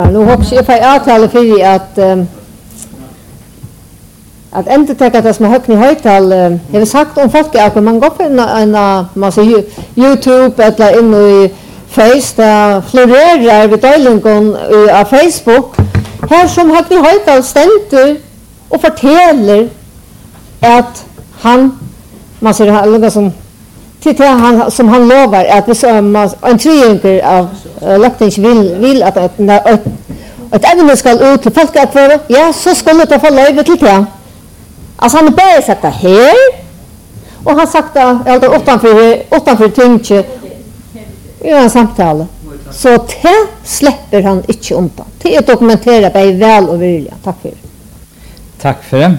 Nu hoppas jag får avtala för att inte täcka det som högt i högtal. Jag har sagt om folk att man går på en massa YouTube eller in i Face där florerar vid dejlingen av Facebook. Här som högt i högtal ständer och fortäller att han man ser något som till han som han lovar att vi en triangel av Löktings vill att ett ämne ska ut till folk att vara ja så skulle det få löjve till det. Alltså han bara sagt det här och han sagt det eller utanför tinget i en samtal. Så det släpper han inte undan. Det är dokumenterat på väl och vilja. Tack för det. Tack för det.